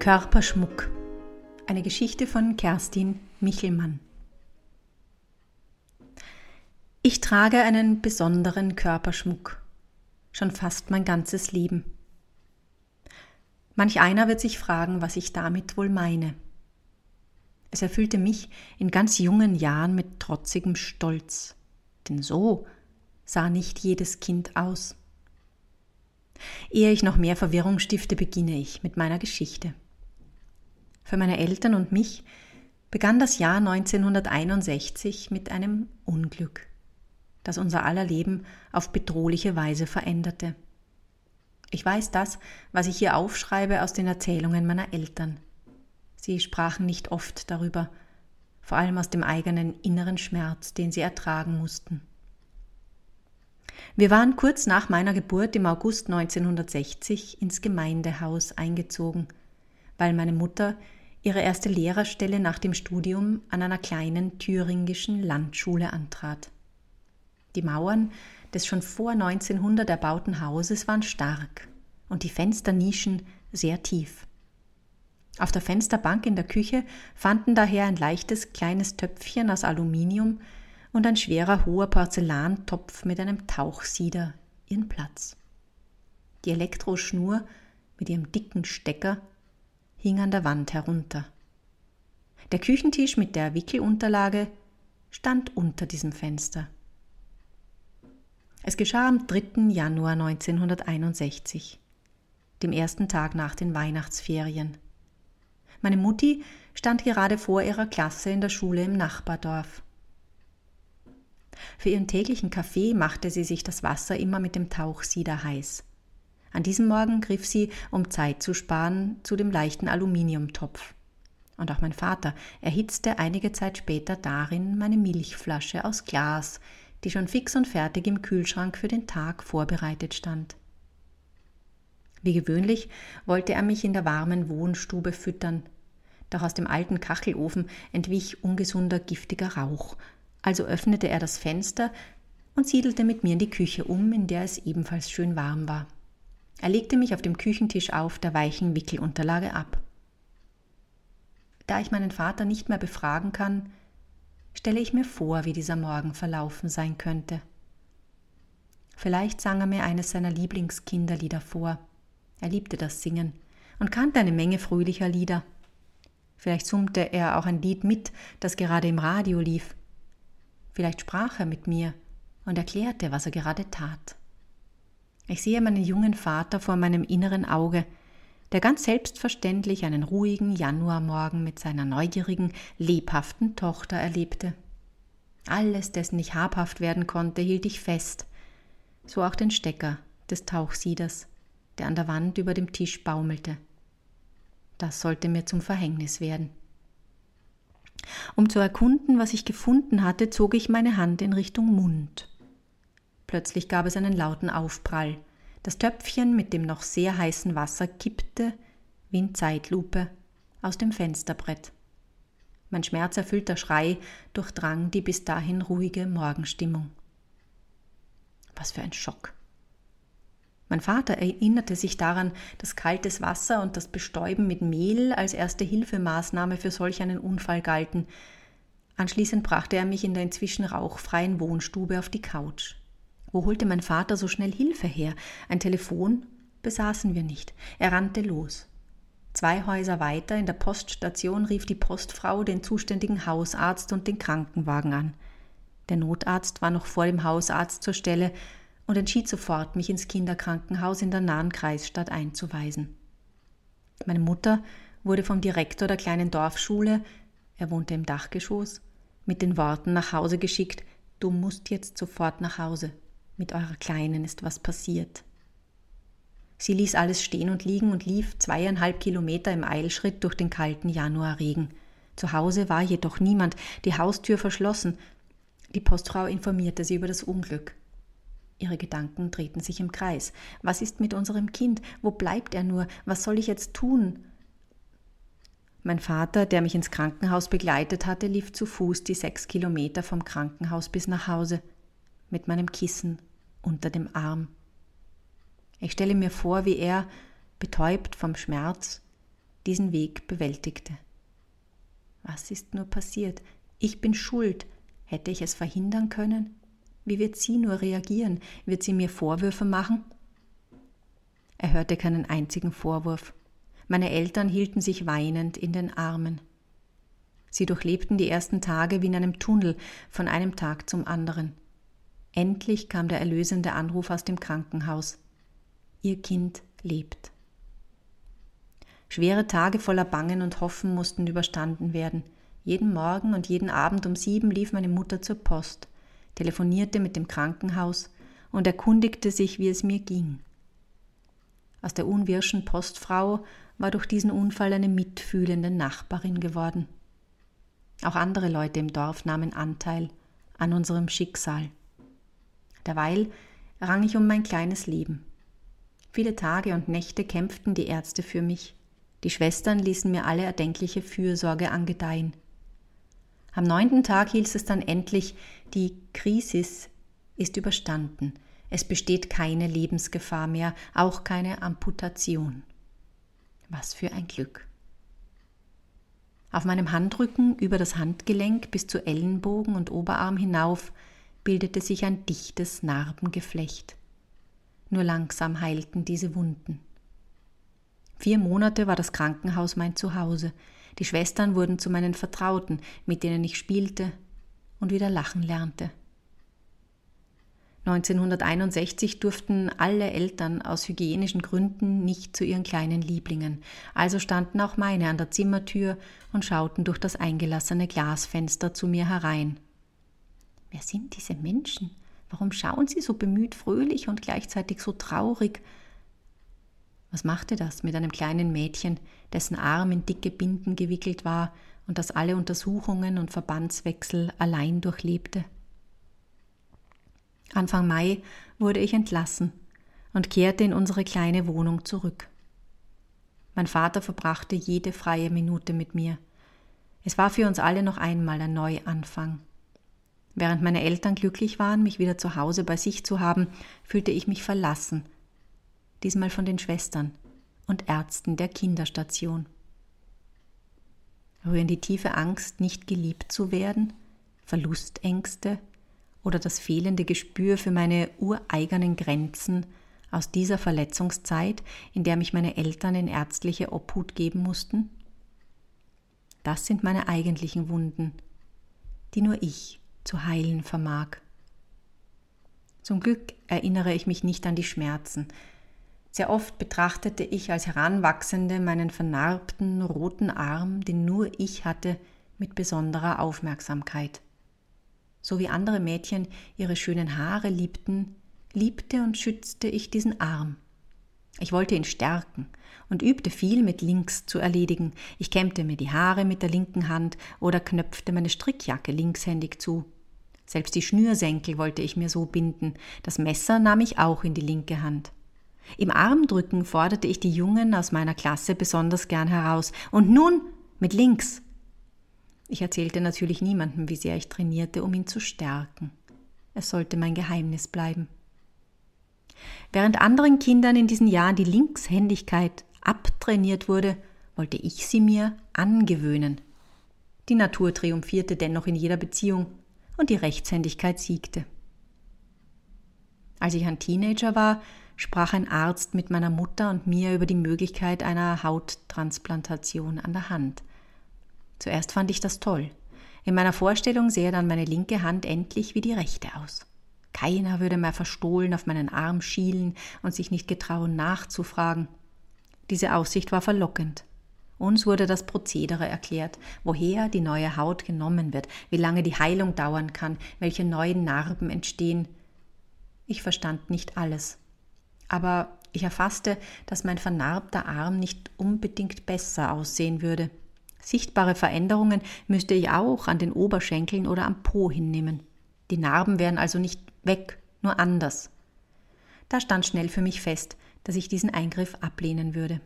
Körperschmuck. Eine Geschichte von Kerstin Michelmann. Ich trage einen besonderen Körperschmuck, schon fast mein ganzes Leben. Manch einer wird sich fragen, was ich damit wohl meine. Es erfüllte mich in ganz jungen Jahren mit trotzigem Stolz, denn so sah nicht jedes Kind aus. Ehe ich noch mehr Verwirrung stifte, beginne ich mit meiner Geschichte. Für meine Eltern und mich begann das Jahr 1961 mit einem Unglück, das unser aller Leben auf bedrohliche Weise veränderte. Ich weiß das, was ich hier aufschreibe, aus den Erzählungen meiner Eltern. Sie sprachen nicht oft darüber, vor allem aus dem eigenen inneren Schmerz, den sie ertragen mussten. Wir waren kurz nach meiner Geburt im August 1960 ins Gemeindehaus eingezogen, weil meine Mutter ihre erste Lehrerstelle nach dem Studium an einer kleinen thüringischen Landschule antrat. Die Mauern des schon vor 1900 erbauten Hauses waren stark und die Fensternischen sehr tief. Auf der Fensterbank in der Küche fanden daher ein leichtes kleines Töpfchen aus Aluminium und ein schwerer hoher Porzellantopf mit einem Tauchsieder ihren Platz. Die Elektroschnur mit ihrem dicken Stecker hing an der Wand herunter. Der Küchentisch mit der Wickelunterlage stand unter diesem Fenster. Es geschah am 3. Januar 1961, dem ersten Tag nach den Weihnachtsferien. Meine Mutti stand gerade vor ihrer Klasse in der Schule im Nachbardorf. Für ihren täglichen Kaffee machte sie sich das Wasser immer mit dem Tauchsieder heiß. An diesem Morgen griff sie, um Zeit zu sparen, zu dem leichten Aluminiumtopf. Und auch mein Vater erhitzte einige Zeit später darin meine Milchflasche aus Glas, die schon fix und fertig im Kühlschrank für den Tag vorbereitet stand. Wie gewöhnlich wollte er mich in der warmen Wohnstube füttern, doch aus dem alten Kachelofen entwich ungesunder, giftiger Rauch, also öffnete er das Fenster und siedelte mit mir in die Küche um, in der es ebenfalls schön warm war. Er legte mich auf dem Küchentisch auf der weichen Wickelunterlage ab. Da ich meinen Vater nicht mehr befragen kann, stelle ich mir vor, wie dieser Morgen verlaufen sein könnte. Vielleicht sang er mir eines seiner Lieblingskinderlieder vor. Er liebte das Singen und kannte eine Menge fröhlicher Lieder. Vielleicht summte er auch ein Lied mit, das gerade im Radio lief. Vielleicht sprach er mit mir und erklärte, was er gerade tat. Ich sehe meinen jungen Vater vor meinem inneren Auge, der ganz selbstverständlich einen ruhigen Januarmorgen mit seiner neugierigen, lebhaften Tochter erlebte. Alles, dessen ich habhaft werden konnte, hielt ich fest, so auch den Stecker des Tauchsieders, der an der Wand über dem Tisch baumelte. Das sollte mir zum Verhängnis werden. Um zu erkunden, was ich gefunden hatte, zog ich meine Hand in Richtung Mund. Plötzlich gab es einen lauten Aufprall. Das Töpfchen mit dem noch sehr heißen Wasser kippte, wie in Zeitlupe, aus dem Fensterbrett. Mein schmerzerfüllter Schrei durchdrang die bis dahin ruhige Morgenstimmung. Was für ein Schock! Mein Vater erinnerte sich daran, dass kaltes Wasser und das Bestäuben mit Mehl als Erste-Hilfe-Maßnahme für solch einen Unfall galten. Anschließend brachte er mich in der inzwischen rauchfreien Wohnstube auf die Couch. Wo holte mein Vater so schnell Hilfe her? Ein Telefon besaßen wir nicht. Er rannte los. 2 Häuser weiter in der Poststation rief die Postfrau den zuständigen Hausarzt und den Krankenwagen an. Der Notarzt war noch vor dem Hausarzt zur Stelle und entschied sofort, mich ins Kinderkrankenhaus in der nahen Kreisstadt einzuweisen. Meine Mutter wurde vom Direktor der kleinen Dorfschule, er wohnte im Dachgeschoss, mit den Worten nach Hause geschickt: »Du musst jetzt sofort nach Hause. Mit eurer Kleinen ist was passiert.« Sie ließ alles stehen und liegen und lief 2,5 Kilometer im Eilschritt durch den kalten Januarregen. Zu Hause war jedoch niemand, die Haustür verschlossen. Die Postfrau informierte sie über das Unglück. Ihre Gedanken drehten sich im Kreis. Was ist mit unserem Kind? Wo bleibt er nur? Was soll ich jetzt tun? Mein Vater, der mich ins Krankenhaus begleitet hatte, lief zu Fuß die 6 Kilometer vom Krankenhaus bis nach Hause, mit meinem Kissen unter dem Arm. Ich stelle mir vor, wie er, betäubt vom Schmerz, diesen Weg bewältigte. Was ist nur passiert? Ich bin schuld. Hätte ich es verhindern können? Wie wird sie nur reagieren? Wird sie mir Vorwürfe machen? Er hörte keinen einzigen Vorwurf. Meine Eltern hielten sich weinend in den Armen. Sie durchlebten die ersten Tage wie in einem Tunnel, von einem Tag zum anderen. Endlich kam der erlösende Anruf aus dem Krankenhaus. Ihr Kind lebt. Schwere Tage voller Bangen und Hoffen mussten überstanden werden. Jeden Morgen und jeden Abend um 7 lief meine Mutter zur Post, telefonierte mit dem Krankenhaus und erkundigte sich, wie es mir ging. Aus der unwirschen Postfrau war durch diesen Unfall eine mitfühlende Nachbarin geworden. Auch andere Leute im Dorf nahmen Anteil an unserem Schicksal. Derweil rang ich um mein kleines Leben. Viele Tage und Nächte kämpften die Ärzte für mich. Die Schwestern ließen mir alle erdenkliche Fürsorge angedeihen. Am 9. Tag hieß es dann endlich, die Krisis ist überstanden. Es besteht keine Lebensgefahr mehr, auch keine Amputation. Was für ein Glück. Auf meinem Handrücken über das Handgelenk bis zu Ellenbogen und Oberarm hinauf bildete sich ein dichtes Narbengeflecht. Nur langsam heilten diese Wunden. 4 Monate war das Krankenhaus mein Zuhause. Die Schwestern wurden zu meinen Vertrauten, mit denen ich spielte und wieder lachen lernte. 1961 durften alle Eltern aus hygienischen Gründen nicht zu ihren kleinen Lieblingen, also standen auch meine an der Zimmertür und schauten durch das eingelassene Glasfenster zu mir herein. Wer sind diese Menschen? Warum schauen sie so bemüht fröhlich und gleichzeitig so traurig? Was machte das mit einem kleinen Mädchen, dessen Arm in dicke Binden gewickelt war und das alle Untersuchungen und Verbandswechsel allein durchlebte? Anfang Mai wurde ich entlassen und kehrte in unsere kleine Wohnung zurück. Mein Vater verbrachte jede freie Minute mit mir. Es war für uns alle noch einmal ein Neuanfang. Während meine Eltern glücklich waren, mich wieder zu Hause bei sich zu haben, fühlte ich mich verlassen, diesmal von den Schwestern und Ärzten der Kinderstation. Rühren die tiefe Angst, nicht geliebt zu werden, Verlustängste oder das fehlende Gespür für meine ureigenen Grenzen aus dieser Verletzungszeit, in der mich meine Eltern in ärztliche Obhut geben mussten? Das sind meine eigentlichen Wunden, die nur ich zu heilen vermag. Zum Glück erinnere ich mich nicht an die Schmerzen. Sehr oft betrachtete ich als Heranwachsende meinen vernarbten, roten Arm, den nur ich hatte, mit besonderer Aufmerksamkeit. So wie andere Mädchen ihre schönen Haare liebten, liebte und schützte ich diesen Arm. Ich wollte ihn stärken und übte viel mit links zu erledigen. Ich kämmte mir die Haare mit der linken Hand oder knöpfte meine Strickjacke linkshändig zu. Selbst die Schnürsenkel wollte ich mir so binden. Das Messer nahm ich auch in die linke Hand. Im Armdrücken forderte ich die Jungen aus meiner Klasse besonders gern heraus. Und nun mit links. Ich erzählte natürlich niemandem, wie sehr ich trainierte, um ihn zu stärken. Es sollte mein Geheimnis bleiben. Während anderen Kindern in diesen Jahren die Linkshändigkeit abtrainiert wurde, wollte ich sie mir angewöhnen. Die Natur triumphierte dennoch in jeder Beziehung und die Rechtshändigkeit siegte. Als ich ein Teenager war, sprach ein Arzt mit meiner Mutter und mir über die Möglichkeit einer Hauttransplantation an der Hand. Zuerst fand ich das toll. In meiner Vorstellung sähe dann meine linke Hand endlich wie die rechte aus. Keiner würde mehr verstohlen auf meinen Arm schielen und sich nicht getrauen nachzufragen. Diese Aussicht war verlockend. Uns wurde das Prozedere erklärt, woher die neue Haut genommen wird, wie lange die Heilung dauern kann, welche neuen Narben entstehen. Ich verstand nicht alles. Aber ich erfasste, dass mein vernarbter Arm nicht unbedingt besser aussehen würde. Sichtbare Veränderungen müsste ich auch an den Oberschenkeln oder am Po hinnehmen. Die Narben wären also nicht weg, nur anders. Da stand schnell für mich fest, dass ich diesen Eingriff ablehnen würde.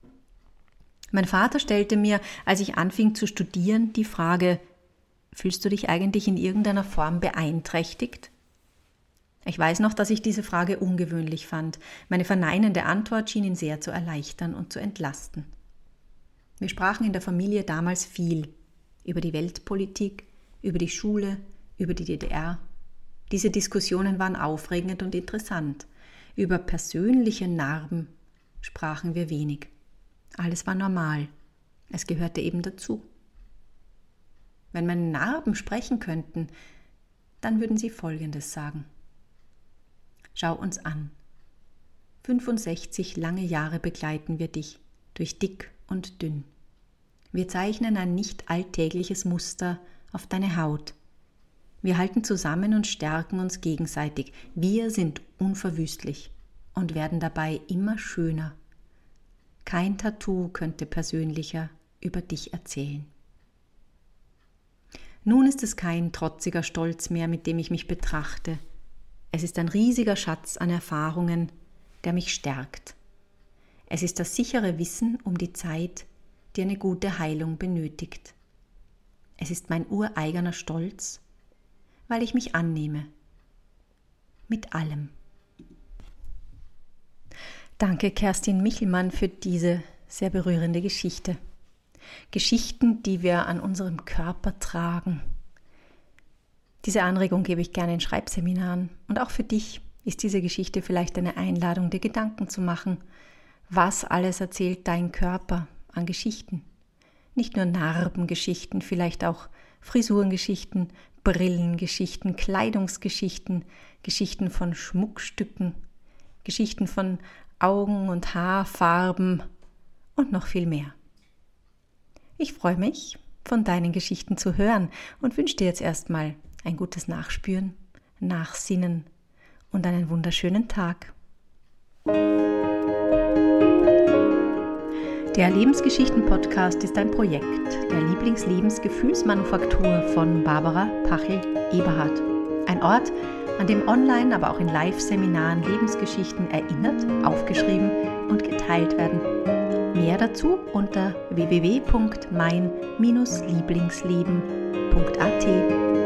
Mein Vater stellte mir, als ich anfing zu studieren, die Frage: Fühlst du dich eigentlich in irgendeiner Form beeinträchtigt? Ich weiß noch, dass ich diese Frage ungewöhnlich fand. Meine verneinende Antwort schien ihn sehr zu erleichtern und zu entlasten. Wir sprachen in der Familie damals viel über die Weltpolitik, über die Schule, über die DDR. Diese Diskussionen waren aufregend und interessant. Über persönliche Narben sprachen wir wenig. Alles war normal. Es gehörte eben dazu. Wenn meine Narben sprechen könnten, dann würden sie Folgendes sagen. Schau uns an. 65 lange Jahre begleiten wir dich, durch dick und dünn. Wir zeichnen ein nicht alltägliches Muster auf deine Haut. Wir halten zusammen und stärken uns gegenseitig. Wir sind unverwüstlich und werden dabei immer schöner. Kein Tattoo könnte persönlicher über dich erzählen. Nun ist es kein trotziger Stolz mehr, mit dem ich mich betrachte. Es ist ein riesiger Schatz an Erfahrungen, der mich stärkt. Es ist das sichere Wissen um die Zeit, die eine gute Heilung benötigt. Es ist mein ureigener Stolz, weil ich mich annehme. Mit allem. Danke, Kerstin Michelmann, für diese sehr berührende Geschichte. Geschichten, die wir an unserem Körper tragen. Diese Anregung gebe ich gerne in Schreibseminaren. Und auch für dich ist diese Geschichte vielleicht eine Einladung, dir Gedanken zu machen. Was alles erzählt dein Körper an Geschichten? Nicht nur Narbengeschichten, vielleicht auch Frisurengeschichten, Brillengeschichten, Kleidungsgeschichten, Geschichten von Schmuckstücken, Geschichten von Augen- und Haarfarben und noch viel mehr. Ich freue mich, von deinen Geschichten zu hören und wünsche dir jetzt erstmal ein gutes Nachspüren, Nachsinnen und einen wunderschönen Tag. Der Lebensgeschichten-Podcast ist ein Projekt der Lieblingslebensgefühlsmanufaktur von Barbara Pachel-Eberhardt. Ein Ort, an dem online, aber auch in Live-Seminaren Lebensgeschichten erinnert, aufgeschrieben und geteilt werden. Mehr dazu unter www.mein-lieblingsleben.at.